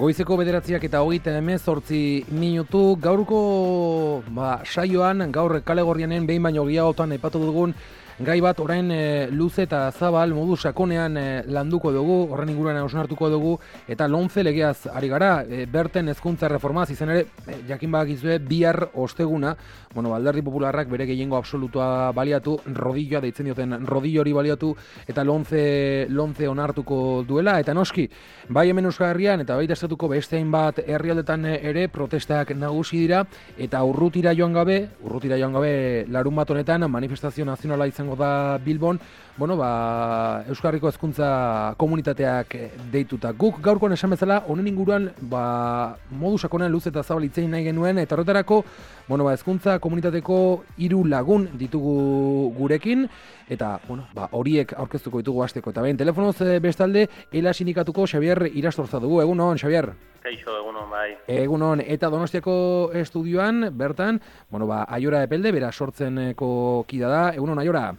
Goizeko 9:08 gaurko saioan, gaur kale gorrianen behin baino gehiagotan aipatu dugun gai bat orain luze eta zabal modu sakonean landuko dugu, horren inguruan hausnartuko dugu, eta lomce legeaz ari gara, berten hezkuntza reformaz, izan ere, jakin badakizue, bihar osteguna, Alderdi Popularrak bere gehiengo absolutua baliatu, rodilloa deitzen dioten rodillo hori baliatu, eta lomce onartuko duela, eta noski, bai hemen Euskal Herrian, eta baita estatuko beste hainbat herrialdetan ere protestak nagusi dira, eta urrutira joan gabe larun bat honetan manifestazio nazionala izango da Bilbon, Euskal Herriko hezkuntza komunitateak deituta. Guk gaurkoan esan bezala, honen inguruan modu sakonean luze eta zabal hitz egin nahi genuen, eta horretarako, hezkuntza komunitateko 3 lagun ditugu gurekin, eta horiek aurkeztuko ditugu hasteko. Eta behin, telefonoz bestalde, ELA sindikatuko Xabier Irastorza dugu. Egunon, Xabier? Kaixo, egunon, bai. Egunon, eta Donostiako estudioan, bertan, Aiora Epelde, bera sortzeneko kida da. Egunon, Aiora?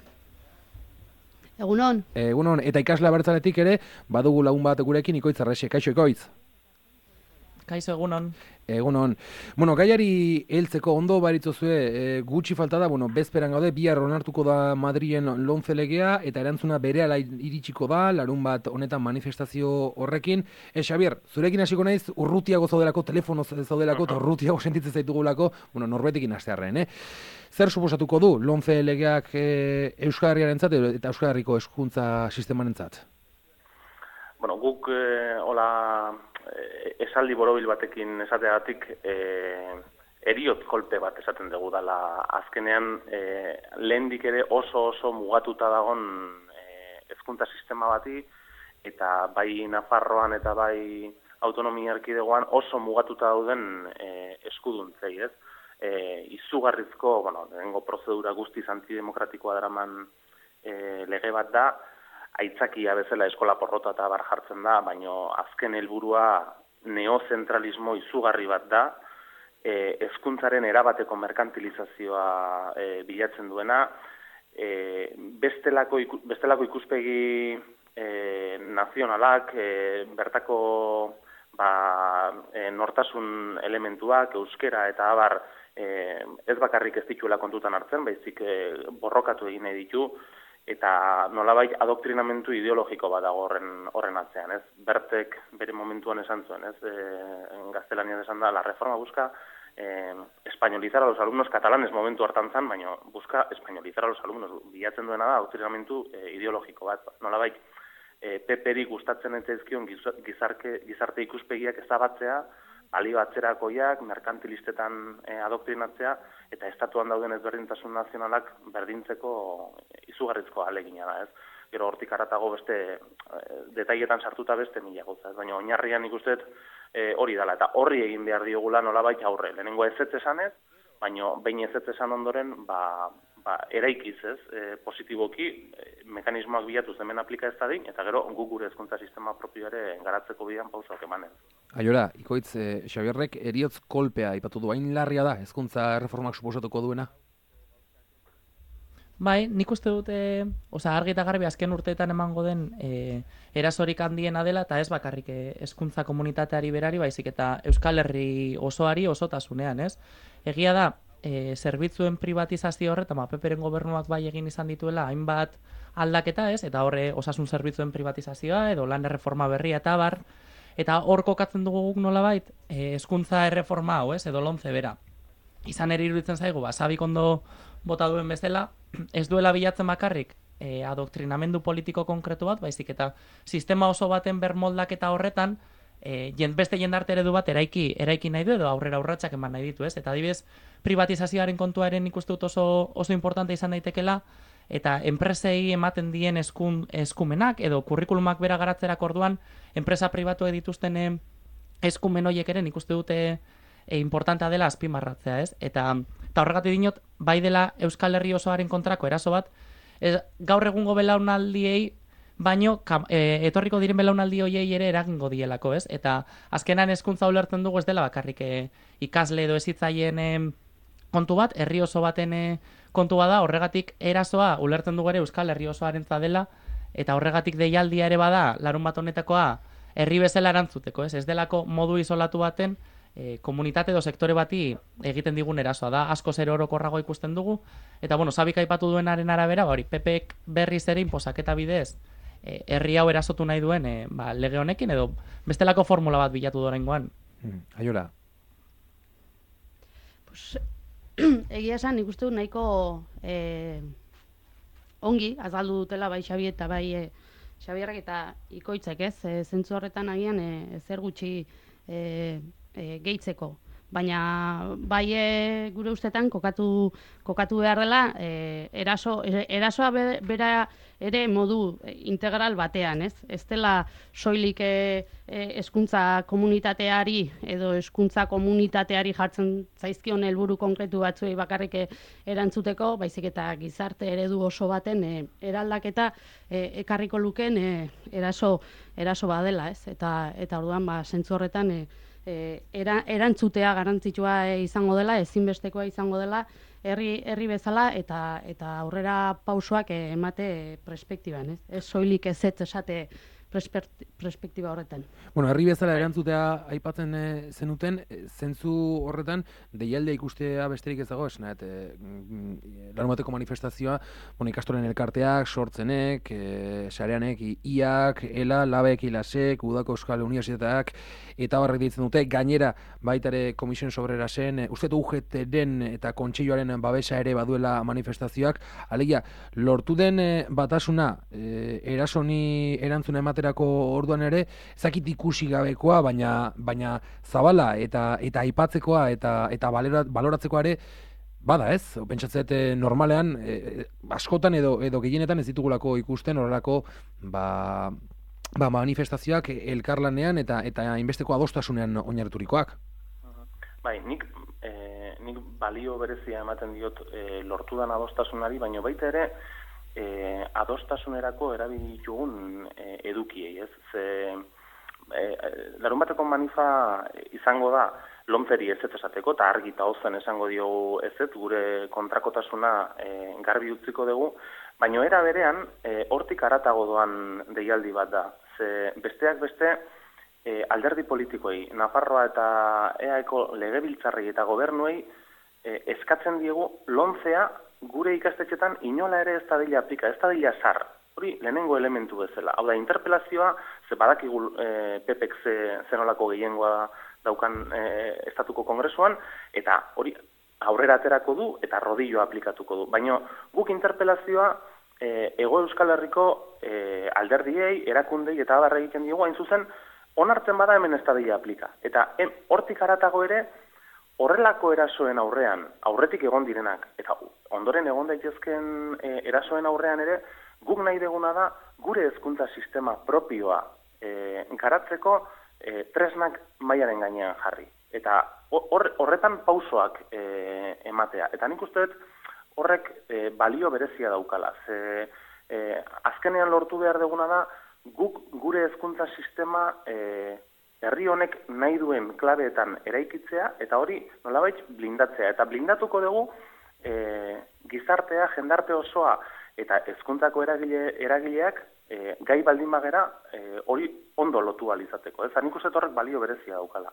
Egunon. Egunon, eta ikasla bertzaletik ere, badugu lagun bat gurekin, Ikoitz Arrese. Kaixo, Ikoitz? Kaixo, egunon. Egunon. Gaiari heltzeko ondo baritzozue, gutxi falta da, bezperan gaude, bihar onartuko da Madrilen lomce legea, eta erantzuna berehala iritsiko da, larun bat honetan manifestazio horrekin. Xabier, zurekin hasiko naiz, urrutiago zaudelako, telefonoz zaudelako, eta urrutiago sentitzen zaitugulako, norbetekin hastearren, Zer suposatuko du lomce legeak Euskal Herriarentzat eta Euskal Herriko hezkuntza sistemarentzat? Guk hola esaldi borobil batekin esateagatik eriot kolpe bat esaten dugu dela azkenean lehendik ere oso mugatuta dagon hezkuntza sistema bati eta bai Nafarroan eta bai autonomia erkidegoan oso mugatuta dauden eskuduntzei, ez? Izugarrizko, lehenengo prozedura guztiz antidemokratikoa daraman lege bat da, aitzakia bezala eskola porrota eta bar jartzen da, baino azken helburua neozentralismo izugarri bat da, hezkuntzaren erabateko merkantilizazioa bilatzen duena, bestelako ikuspegi nazionalak, bertako nortasun elementuak, euskera eta abar ez bakarrik ez dituela kontutan hartzen, baizik borrokatu egin nahi ditu, eta nolabait adoktrinamentu ideologiko bat dago horren atzean, ez? Bertek bere momentuan esan zuen, ez? Gaztelanian esan da, la reforma busca españolizar a los alumnos catalanes momentu hartan zan, baina busca españolizar a los alumnos. Bilatzen duena da adoktrinamentu ideologiko bat, nolabait PP-ri gustatzen ez zaizkion gizarte ikuspegiak ezabatzea, balio atzerakoiak, merkantilistetan adoktrinatzea, eta estatuan dauden ezberdintasun nazionalak berdintzeko izugarrizko ahalegina da, ez? Gero hortik haratago beste detailetan sartuta beste mila gauza, baina oinarrian ikusten hori dela, eta horri egin behar diogula nolabait aurre. Lehenengo ezetz esanez, baina behin ezetz esan ondoren, eraikiz, ez? Positiboki, mekanismoak bilatuz hemen aplika ez dadin, eta gero guk gure hezkuntza sistema propioare garatzeko bidean pausoak emanez. Aiora, Ikoitz, Xabierrek heriotz kolpea aipatu du, hain larria da hezkuntza reformak suposatuko duena? Bai, nik uste dute, argi eta garbi azken urteetan emango den erasorik handiena dela, eta ez bakarrik hezkuntza komunitateari berari, baizik eta Euskal Herri osoari osotasunean, ez? Egia da, zerbitzuen privatizazio horre, eta PP-ren gobernuak bai egin izan dituela, hainbat aldaketa, ez? Eta horre osasun zerbitzuen privatizazioa, edo lan erreforma berria eta bar, eta hor kokatzen dugu guk nolabait, hezkuntza erreforma hau, ez? Edo lomce bera. Izan ere iruditzen zaigu, sabik ondo bota duen bezala, ez duela bilatzen bakarrik adoktrinamendu politiko konkretu bat, baizik eta sistema oso baten bermoldaketa horretan, beste jendarte eredu bat eraiki nahi du edo aurrera urratsak eman nahi ditu, ez? Eta adibidez, privatizazioaren kontuaren ikusten dut oso importante izan daitekela, eta enpresei ematen dien eskumenak edo kurrikulumak bera garatzerak orduan, enpresa pribatuek dituzten eskumen horiek ere ikusten dute importantea dela azpimarratzea, ez? Eta horregatik dinot, bai dela Euskal Herri osoaren kontrako eraso bat, gaur egungo belaunaldiei baino etorriko diren belaunaldi hoiei ere eragingo dielako, ez? Eta azkenan hezkuntza ulertzen dugu ez dela bakarrik ikasle edo hezitzaileen kontu bat, herri oso baten kontua da, horregatik erasoa ulertzen dugu ere Euskal Herri osoarentzat dela, eta horregatik deialdia ere bada, larun bat honetakoa, herri bezala erantzuteko, ez delako modu isolatu baten komunitate edo sektore bati egiten digun erasoa da, asko zer orokorrago ikusten dugu, eta bueno, Sabik aipatu duenaren arabera, hori PPek berriz ere inposaketa bidez herri hau erasotu nahi duen lege honekin, edo bestelako formula bat bilatu dorengoan. Aiora. Pues, egia esan, nik uste dut nahiko ongi, azaldu dutela bai Xabi eta bai Xabierrak eta Ikoitzek, ez? Zentzu horretan agian zer gutxi gehitzeko. Baina bai gure ustetan kokatu behar dela erasoa bera ere modu integral batean, ez? Ez dela soilik hezkuntza komunitateari edo hezkuntza komunitateari jartzen zaizkion helburu konkretu batzuei bakarrik erantzuteko, baizik eta gizarte eredu oso baten eraldaketa ekarriko lukeen eraso badela, ez? Eta orduan zentzu horretan erantzutea garrantzitsua izango dela, ezinbestekoa izango dela, herri bezala eta aurrera pausoak emate perspektiban, ez? Ez soilik ezetz esate perspektiba horretan. Bueno, herri bezala erantzutea aipatzen zenuten, zentzu horretan, deialdea ikustea besterik ez dago, esna, larunbateko manifestazioa, ikastolen elkarteak, sortzenek, sareanek, iak, ela, labek, ilasek, udako euskal universitateak, eta barrek ditzen dute, gainera baitare komisioen sobrera zen, uste UGT-den eta kontseiloaren babesa ere baduela manifestazioak, alegia, lortu den batasuna, erasoni erantzuna ematerako orduan ere, zakit ikusi gabekoa, baina zabala eta aipatzekoa eta baloratzekoa ere, bada ez, pentsatzet normalean, askotan edo gehienetan ez ditugulako ikusten horrelako manifestazioak elkarlanean eta hainbesteko adostasunean oinarriturikoak. Bai, nik balio berezia ematen diot lortudan adostasunari, baina baita ere adostasunerako erabili ditugun edukiei, ez? Larunbateko manifa izango da lomceri ezetz esateko, eta argi eta ozen esango diogu ezetz, gure kontrakotasuna garbi utziko dugu, baina era berean hortik haratago doan deialdi bat da. Ze besteak beste alderdi politikoei, Nafarroa eta EAeko legebiltzarrei eta gobernuei eskatzen diegu lomcea gure ikastetxetan inola ere ez da dila aplika, ez da dila zar. Hori lehenengo elementu bezala. Hau da, interpelazioa, ze badakigu PPek zenolako gehiengoa daukan estatuko kongresuan, eta hori aurrera aterako du eta rodilloa aplikatuko du. Baina guk interpelazioa Hego Euskal Herriko alderdiei, erakundei eta abarra egiten diogu, hain zuzen, onartzen bada hemen ez da dila aplika. Eta hortik haratago ere, horrelako erasoen aurrean, aurretik egon direnak, eta ondoren egon daitezken erasoen aurrean ere, guk nahi deguna da gure hezkuntza sistema propioa garatzeko tresnak mailaren gainean jarri. Eta horretan pausoak ematea. Eta nik uste dut horrek balio berezia daukala. Azkenean lortu behar deguna da guk gure hezkuntza sistema herri honek nahi duen klabeetan eraikitzea, eta hori nolabait blindatzea. Eta blindatuko dugu gizartea, jendarte osoa eta hezkuntzako eragileak gai baldin bagera hori ondo lotu alizateko. Ez, nik uste horrek balio berezia daukala.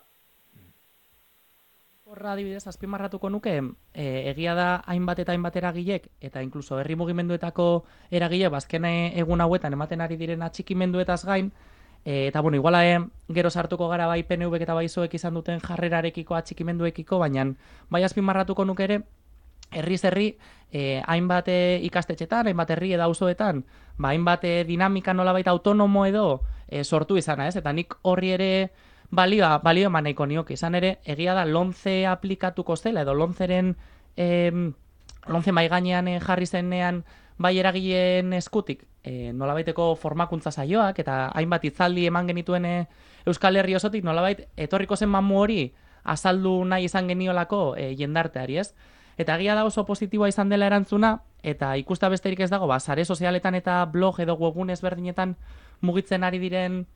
Horra adibidez, azpimarratuko nuke, egia da hainbat eta hainbat eragilek, eta inkluso herri mugimenduetako eragile, bazken egun hauetan ematen ari diren atxikimenduetaz gain, eta bueno, iguala gero sartuko gara bai PNVek eta bai PSOEk izan duten jarrerarekiko atxikimenduekiko, baina bai azpimarratuko nuke ere, herriz herri, hainbat ikastetxetan, hainbat herri eta auzoetan, hainbat dinamika nolabait autonomo edo sortu izana, ez? Eta nik horri ere balio eman nahiko nioke, izan ere, egia da lomce aplikatuko zela, edo lomceren lomce maiganean jarri zenean bai eragileen eskutik, nolabaiteko formakuntza saioak, eta hainbat hitzaldi eman genituen Euskal Herri osotik, nolabait etorriko zen mamu hori azaldu nahi izan geniolako jendarteari, ez? Eta egia da oso positiboa izan dela erantzuna, eta ikusta besterik ez dago, sare sozialetan eta blog edo webgune ezberdinetan mugitzen ari diren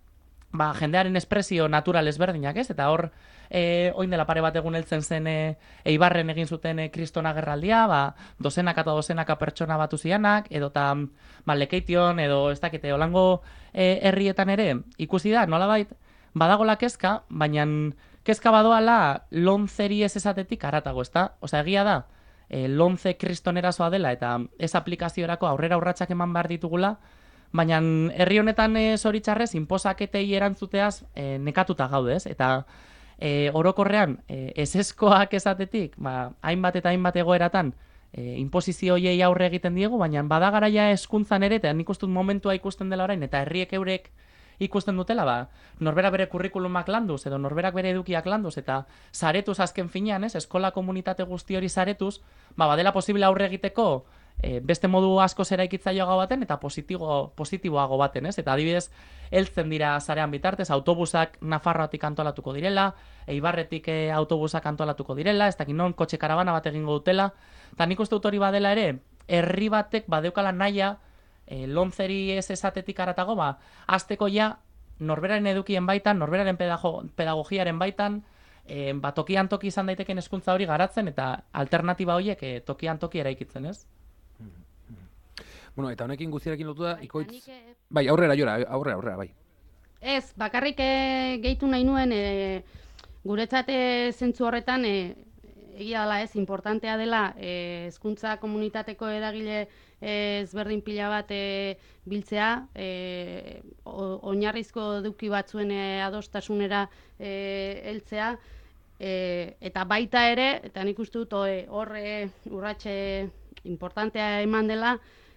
jendearen espresio natural ezberdinak, ez? Eta hor, oin dela pare bat egun heltzen zen Eibarren egin zuten kriston agerraldia, dozenaka eta dozenaka pertsona batu zianak, edota Lekeition, edo ez dakite, holango herrietan ere, ikusi da, nolabait, badagola kezka, baina kezka badoala lomceri ez esatetik haratago, ezta? Osea, egia da, lomce kriston erasoa dela, eta ez aplikaziorako aurrera urratsak eman behar ditugula, baina herri honetan zoritxarrez, inposaketei erantzuteaz nekatuta gaude, ez? Eta orokorrean, eseskoak esatetik, hainbat eta hainbat egoeratan, inposizio hoiei aurre egiten diegu, baina bada garaia hezkuntzan ere, eta nik uste dut momentua ikusten dela orain, eta herriek eurek ikusten dutela, norbera bere kurrikulumak landuz, edo norberak bere edukiak landuz, eta saretuz azken finean, ez? Eskola komunitate guzti hori saretuz, badela posible aurre egiteko, beste modu asko eraikitzailea baten eta positiboago baten, ez? Eta adibidez, heltzen dira sarean bitartez, autobusak Nafarroatik antolatuko direla, Eibarretik autobusak antolatuko direla, ez dakit non kotxe karabana bat egingo dutela, eta nik uste dut hori badela ere, herri batek badeukala naia, lomceri ez esatetik haratago, hasteko ja, norberaren edukien baitan, norberaren pedagogiaren baitan, tokian toki izan daiteken hezkuntza hori garatzen, eta alternatiba horiek tokian toki eraikitzen, ez? Bueno, eta honekin guztiarekin lotu da, ikoitz... Bai, aurrera, bai. Ez, bakarrik gehitu nahi nuen, guretzat zentzu horretan, egia dela ez, importantea dela, hezkuntza komunitateko eragile ezberdin pila bat biltzea, oinarrizko eduki batzuen adostasunera heltzea, eta baita ere, eta nik uste dut horre urratxe importantea eman dela,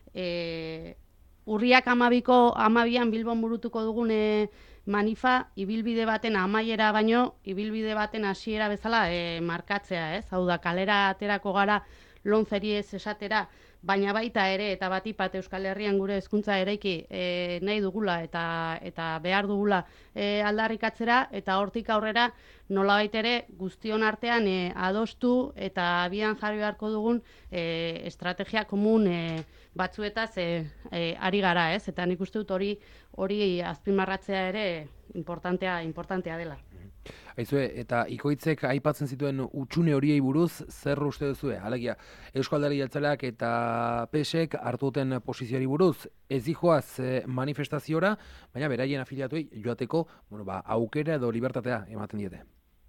urriak 12an Bilbon burutuko dugun manifa, ibilbide baten amaiera baino, ibilbide baten hasiera bezala markatzea, ez? Hau da, kalera aterako gara lomceri ez esatera, baina baita ere, eta batipat Euskal Herrian gure hezkuntza eraiki nahi dugula eta behar dugula aldarrikatzera, eta hortik aurrera nolabait ere guztion artean adostu eta abian jarri beharko dugun estrategia komun batzuetaz ari gara, ez? Eta nik uste dut hori azpimarratzea ere importantea dela. Aizue, eta ikoitzek aipatzen zituen utxune horiei buruz, zer uste duzue? Alegia, Eusko Alderdi Jeltzaleak eta PSek hartu duten posizioari buruz, ez dijoaz manifestaziora, baina beraien afiliatuei joateko, aukera edo libertatea ematen diete.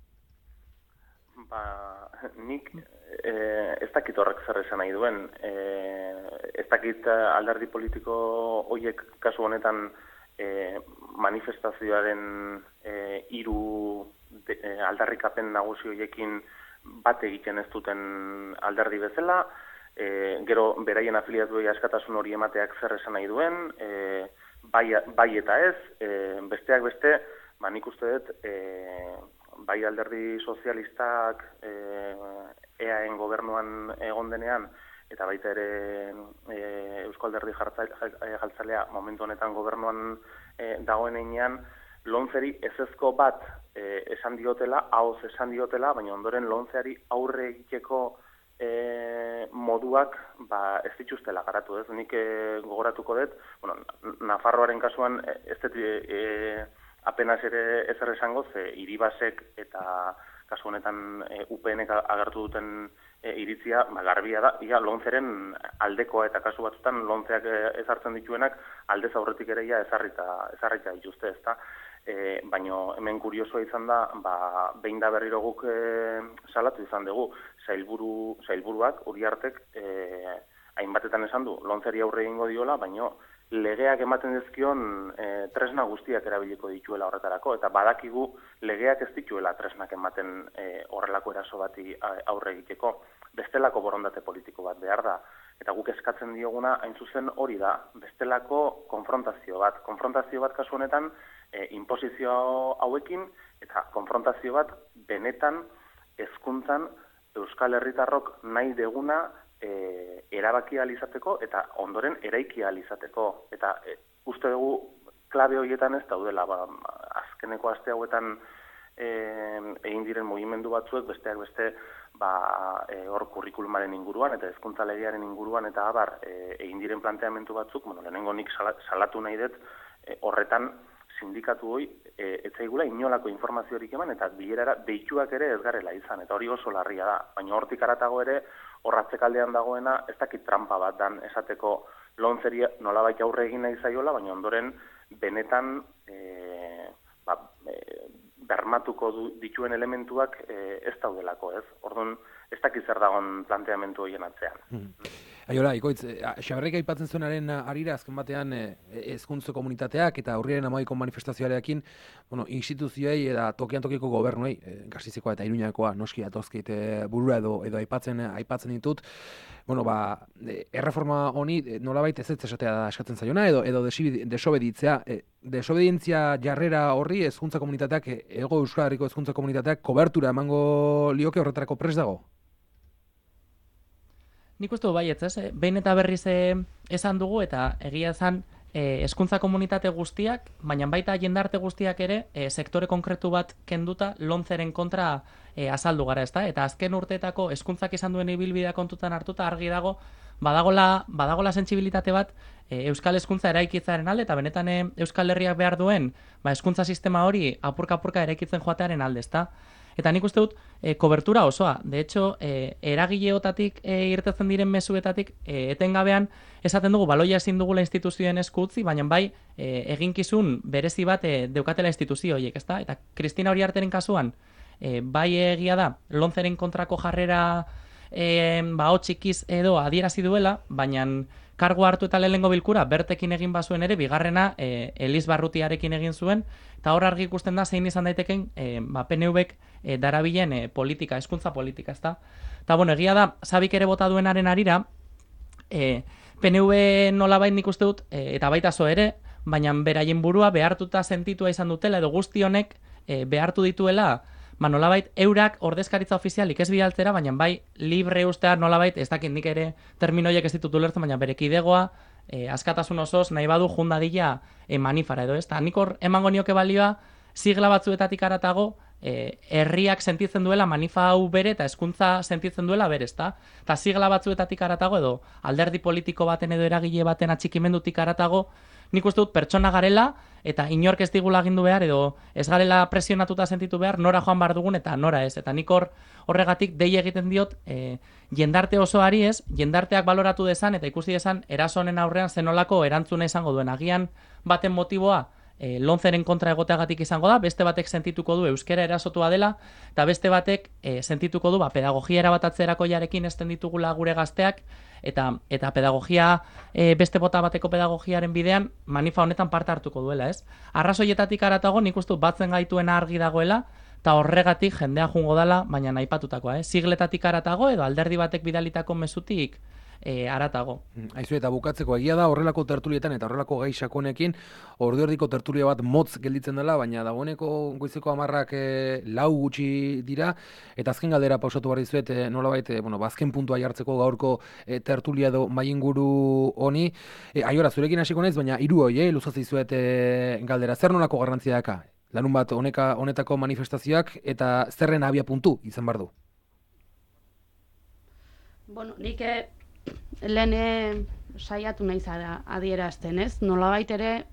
Nik ez dakit horrek zer esan nahi duen. Ez dakit alderdi politiko horiek kasu honetan manifestazioaren hiru aldarrikapen nagusi horiekin bat egiten ez duten alderdi bezala, gero beraien afiliatuei askatasun hori emateak zer esan nahi duen, bai eta ez, besteak beste, nik uste dut, bai alderdi sozialistak EAen gobernuan egon denean, eta baita ere Eusko Alderdi Jeltzalea momentu honetan gobernuan dagoen heinean, lomceri ezezko bat esan diotela, ahoz esan diotela, baina ondoren lomceari aurre egiteko moduak ez dituztela garatu, ez? Nik gogoratuko dut, Nafarroaren kasuan ez dut apenas ere ezer esango, ze Iribasek eta kasu honetan UPNek agertu duten iritzia, garbia da, lomceren aldekoa, eta kasu batzutan lomceak ezartzen dituenak aldez aurretik ere ezarrita dituzte, ezta? Baina hemen kuriosoa izan da, behin da berriro guk salatu izan dugu, sailburuak, Uriartek, hainbatetan esan du, lomceri aurre egingo diola, baina legeak ematen dizkion tresna guztiak erabiliko dituela horretarako, eta badakigu legeak ez dituela tresnak ematen horrelako eraso bati aurre egiteko. Bestelako borondate politiko bat behar da, eta guk eskatzen dioguna hain zuzen hori da, bestelako konfrontazio bat kasu honetan inposizio hauekin, eta konfrontazio bat benetan hezkuntzan Euskal Herritarrok nahi deguna erabaki ahal izateko eta ondoren eraiki ahal izateko. Eta uste dugu klabe horietan ez daudela, azkeneko aste hauetan egin diren mugimendu batzuek, besteak beste hor kurrikulumaren inguruan eta hezkuntza legearen inguruan eta abar egin diren planteamendu batzuk, lehenengo nik salatu nahi dut horretan sindikatu hoi ez zaigula inolako informaziorik eman, eta bilerara deituak ere ez garela izan, eta hori oso larria da. Baina hortik aratago ere, horratzekaldean dagoena, ez dakit trampa bat dan esateko lomceri nolabait aurre egin nahi zaiola, baina ondoren benetan bermatuko dituen elementuak ez daudelako, ez? Orduan, ez dakit zer dagoen planteamendu horien atzean. Aiola, Ikoitz, Xaberrek aipatzen zuenaren arira azken batean hezkuntza komunitateak eta urriaren 12ko manifestazioarekin, instituzioei eta tokian tokiko gobernuei, Gasteizkoa eta Iruñakoa noski datozkit burura edo aipatzen ditut, erreforma honi nolabait ez esatea da eskatzen zaiona edo desobeditzea. Desobedientzia jarrera horri hezkuntza komunitateak, Hego Euskal Herriko hezkuntza komunitateak kobertura emango lioke horretarako prest dago? Nik uste baietz, ez? Behin eta berriz esan dugu eta egia esan hezkuntza komunitate guztiak, baina baita jendarte guztiak ere sektore konkretu bat kenduta lomceren kontra azaldu gara, ezta? Eta azken urteetako hezkuntzak izan duen ibilbidea kontutan hartuta argi dago badagola sentsibilitate bat euskal hezkuntza eraikitzaren alde eta benetan Euskal Herriak behar duen hezkuntza sistema hori apurka eraikitzen joatearen alde, ezta? Eta nik uste dut kobertura osoa. De hecho, eragileotatik irtetzen diren mezuetatik etengabean esaten dugu baloia ezin dugula instituzioen esku utzi, baina bai eginkizun berezi bat deukatela instituzio horiek, ezta? Eta Kristina Uriarteren kasuan bai egia da lomceren kontrako jarrera txikiz edo adierazi duela, baina kargu hartu eta lehenengo bilkura bertekin egin bazuen ere, bigarrena Elis Barrutiarekin egin zuen, eta hor argi ikusten da zein izan daiteken PNVk darabilen politika, hezkuntza politika, ezta? Eta egia da, Sabik ere bota duenaren arira, PNV nolabait nik uste dut, eta baita zo ere, baina beraien burua behartuta sentitua izan dutela, edo guzti honek behartu dituela, nolabait eurak ordezkaritza ofizialik ez bidaltzera, baina bai libre ustea nolabait, ez dakit nik ere terminoiek ez ditut ulertzen, baina bere kidegoa, askatasun osoz nahi badu jundadila manifara edo, ez? Nik hor emango nioke balioa sigla batzuetatik aratago, herriak sentitzen duela manifa hau bere eta hezkuntza sentitzen duela bere, ezta? Eta sigla batzuetatik aratago edo alderdi politiko baten edo eragile baten atxikimendutik aratago, nik uste dut pertsona garela eta inork ez digula agindu behar edo ez garela presionatuta sentitu behar nora joan behar dugun eta nora ez. Eta nik horregatik dei egiten diot jendarte osoari ez, jendarteak baloratu dezan eta ikusi dezan eraso honen aurrean zenolako erantzuna izango duen. Agian baten motiboa lomceren kontra egoteagatik izango da, beste batek sentituko du euskera erasotua dela, eta beste batek sentituko du pedagogia erabatatzerako jarekin esten ditugula gure gazteak, eta pedagogia, beste bota bateko pedagogiaren bidean, manifa honetan parte hartuko duela, ez? Arrazoietatik aratago nik uste batzen gaituena argi dagoela, eta horregatik jendea jungo dela, baina naipatutakoa, sigletatik aratago, edo alderdi batek bidalitako mezutik aratago. Aizu, eta bukatzeko egia da horrelako tertulietan eta horrelako gai sakonekin orduerdiko tertulia bat motz gelditzen dela, baina dagoeneko goizeko 10 lau gutxi dira, eta azken galdera pausatu behar dizuet nolabait, azken puntua jartzeko gaurko tertulia edo mainguru honi. Aiora, zurekin hasiko naiz, baina 3 hori, luzatzi dizuet galdera. Zer nolako garrantzia daka? Larun bat honetako manifestazioak eta zerren abia puntu izan behar du? Nik lehen saiatu nahi zara adierazten, ez? Nolabait ere,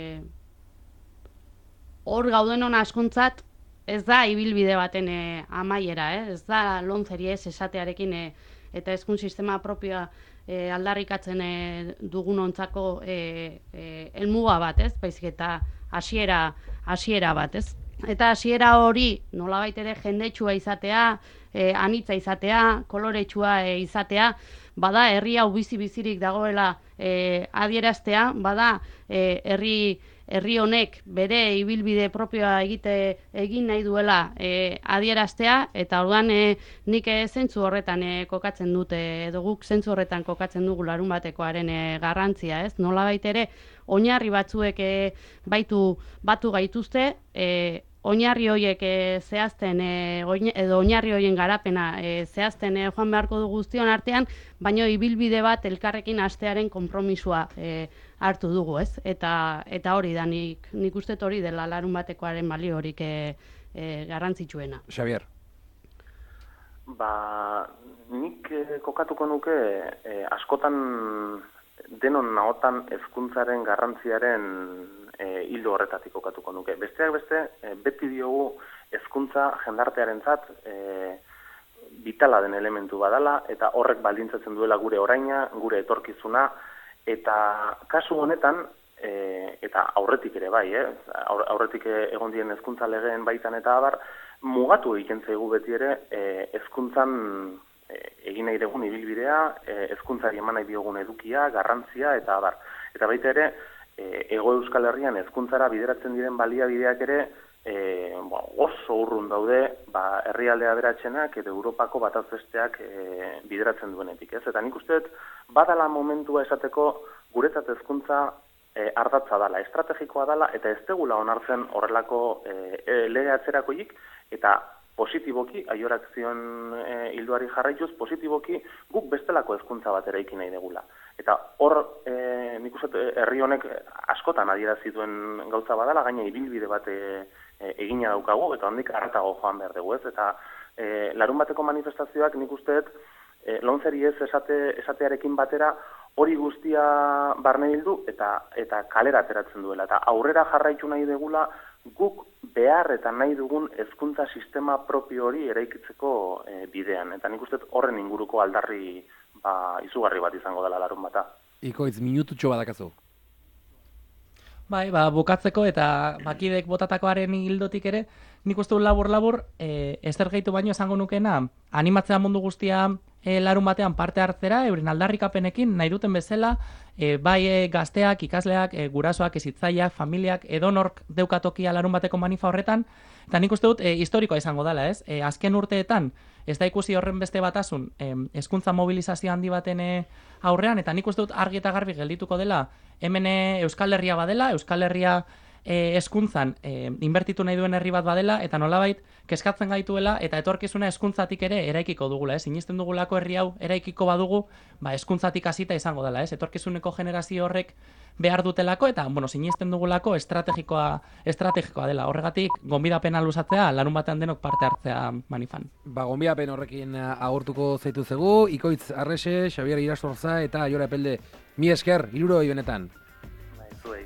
hor gauden hona askuntzat, ez da ibilbide baten amaiera, ez da lomceri ez esatearekin eta hezkuntza sistema propioa aldarrikatzen dugun ontzako helmuga bat, ez? Baizik eta hasiera bat, ez? Eta hasiera hori nolabait ere jendetsua izatea, anitza izatea, koloretsua izatea, bada herri hau bizirik dagoela adieraztea, bada herri honek bere ibilbide propioa egin nahi duela adieraztea, eta orduan nik zentzu horretan kokatzen dute, edo guk zentzu horretan kokatzen dugu larun batekoaren garrantzia, ez? Nolabait ere oinarri batzuek batu gaituzte, oinarri horiek zehazten edo oinarri horien garapena zehazten joan beharko du guztion artean, baina ibilbide bat elkarrekin hastearen konpromisua hartu dugu, ez? Eta hori da, nik uste hori dela larun batekoaren baliorik garrantzitsuena. Xabier. Nik kokatuko nuke askotan denon nahotan hezkuntzaren garrantziaren hildo horretatik kokatuko nuke. Besteak beste, beti diogu hezkuntza jendartearentzat vitala den elementu badala, eta horrek baldintzatzen duela gure oraina, gure etorkizuna, eta kasu honetan, eta aurretik ere bai, aurretik egon dien hezkuntza legeen baitan eta abar, mugatu egiten zaigu beti ere hezkuntzan egin nahi dugun ibilbidea, hezkuntzari eman nahi diogun edukia, garrantzia eta abar. Eta baita ere, Hego Euskal Herrian hezkuntzara bideratzen diren baliabideak ere oso urrun daude herrialde aberatsenak eta Europako bataz besteak bideratzen duenetik. Eta nik uste dut, badala momentua esateko guretzat hezkuntza ardatza dala, estrategikoa dala, eta ez degula onartzen horrelako lege atzerakoik, eta positiboki, aiorak zion hilduari jarraituz, positiboki guk bestelako hezkuntza bat eraiki nahi degula. Eta hor, nik uste herri honek askotan adierazi duen gauza badala, gaina ibilbide bat egina daukagu, eta handik haratago joan behar dugu, ez? Eta larun bateko manifestazioak nik uste lomceri ez esatearekin batera hori guztia barne bildu eta kalera ateratzen duela. Eta aurrera jarraitu nahi degula guk behar eta nahi dugun hezkuntza sistema propio hori eraikitzeko bidean. Eta nik uste horren inguruko aldarri izugarri bat izango dela larun bata. Ikoitz, minututxo badakazu. Bai, bukatzeko eta bakidek botatakoaren hildotik ere, nik uste labur-labur, ezer gehitu baino esango nukeena, animatzea mundu guztia larun batean parte hartzera, euren aldarrikapenekin, nahi duten bezala, bai gazteak, ikasleak, gurasoak, hezitzaileak, familiak, edonork deukatokia larun bateko manifa horretan, eta nik uste dut historikoa izango dela, ez? Azken urteetan, ez da ikusi horren beste batasun, hezkuntza mobilizazio handi baten aurrean, eta nik uste dut argi eta garbi geldituko dela, hemen Euskal Herria badela, Euskal Herria hezkuntzan inbertitu nahi duen herri bat badela, eta nolabait kezkatzen gaituela, eta etorkizuna hezkuntzatik ere eraikiko dugula, ez? Sinisten dugulako herri hau eraikiko badugu, hezkuntzatik hasita izango dela, ez? Etorkizuneko generazio horrek behar dutelako, eta, sinisten dugulako estrategikoa dela. Horregatik, gonbidapena luzatzea, larun batean denok parte hartzea manifan. Gonbidapen horrekin agurtuko zaitu zegu, Ikoitz Arrese, Xabier Irasorza eta Aiora Epelde. Mi esker, 60 benetan.